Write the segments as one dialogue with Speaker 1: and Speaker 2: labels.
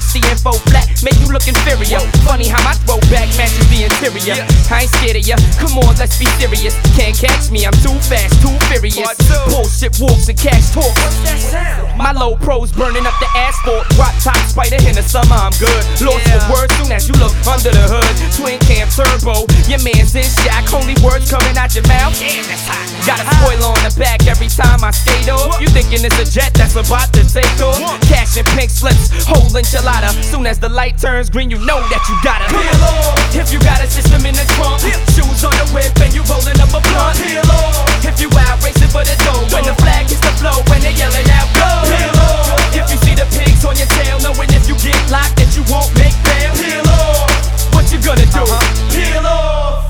Speaker 1: match the info flat, make you look inferior. Funny how my throwback matches the interior. I ain't scared of ya, come on, let's be serious. Can't catch me, I'm too fast, too furious. Bullshit walks and cash talk. My low pros burning up the asphalt. Drop top spider in the summer, I'm good. Lost for words soon as you look under the hood. Twin cam turbo, your man's in shock. Only words coming out your mouth. Got a spoiler on the back every time I skate off. You thinking it's a jet that's about to take off? Cash and pink slips, whole enchilada. Soon as the light turns green, you know that you gotta peel off. If you got a system in the trunk, shoes on the whip and you rolling up a blunt. Peel off. If you out racing for the dough, when the flag hits the flow, when they yelling out go. Peel off. If you see the pigs on your tail, knowing if you get locked that you won't make bail. Peel off. What you gonna do? Peel off.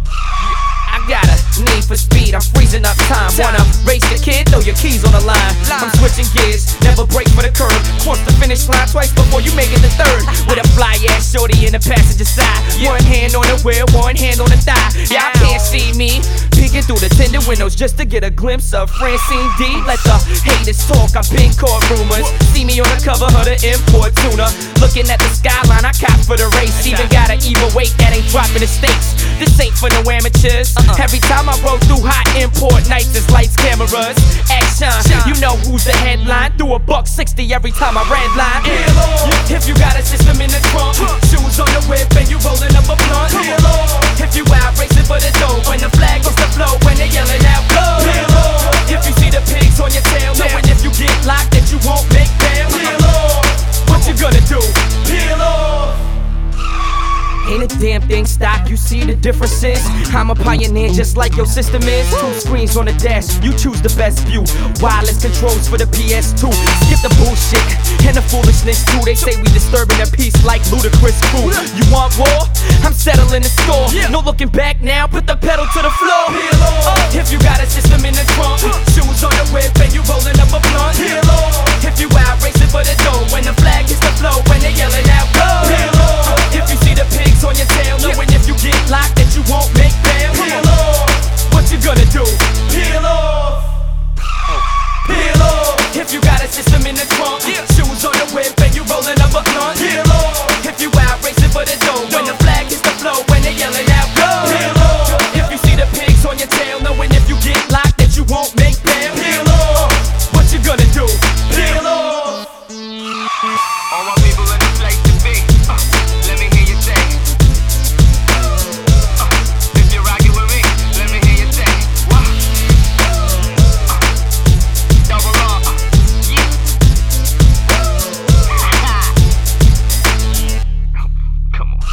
Speaker 1: I got a need for speed, I'm freezing up time. Wanna race the kid? Throw your keys on the line. I'm switching gears, never break for the curb. Cross the finish line twice before you make it to third. With a fly ass shorty in the passenger side. One hand on the wheel, one hand on the thigh. Y'all can't see me peeking through the tinted windows just to get a glimpse of Francine D. Let the haters talk, I've been caught rumors. See me on the cover of the import tuna. Looking at the skyline, I cop for the race. Even got an even weight that ain't dropping the stakes. This ain't for no amateurs. Every time I roll through hot import nights, it's lights, cameras, action. You know who's the headline. Do $1.60 every time I redline. If you got a system in the trunk, shoes on the whip and you rolling up a blunt. If you out racing for the dough, when the flag hits the flow, when they yelling out go. If you see the pigs on your tail, knowing if you get locked that you won't make bail. What you gonna do? Peel off. Ain't a damn thing stock, you see the differences. I'm a pioneer just like your system is. 2 screens on the dash, you choose the best view. Wireless controls for the PS2. Skip the bullshit and the foolishness too. They say we disturbing the peace like Ludacris crew. You want war? I'm settling the score. No looking back now, put the pedal to the floor. If you got a system in the trunk, shoes on the whip and you rolling up a blunt. If you out racing for the dough, when the flag hits the flow, when they yelling out go. If you see the pigs on your tail, knowing if you get locked that you won't make bail. Peel off. What you gonna do? Peel off. Peel off. If you got a system in the trunk, shoes on the whip and you rolling up a blunt. Peel off. If you out racing for the dough, when the flag hits the flow, when they yelling out go. Peel off. If you see the pigs on your tail, knowing if you get locked that you won't make bail. Peel off. What you gonna do? Peel off.
Speaker 2: All my people in the place to be. Let me hear you say. If you're rocking with me, let me hear you say. What? Double R. Yeah. Come on.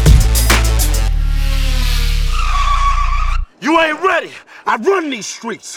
Speaker 3: You ain't ready. I run these streets.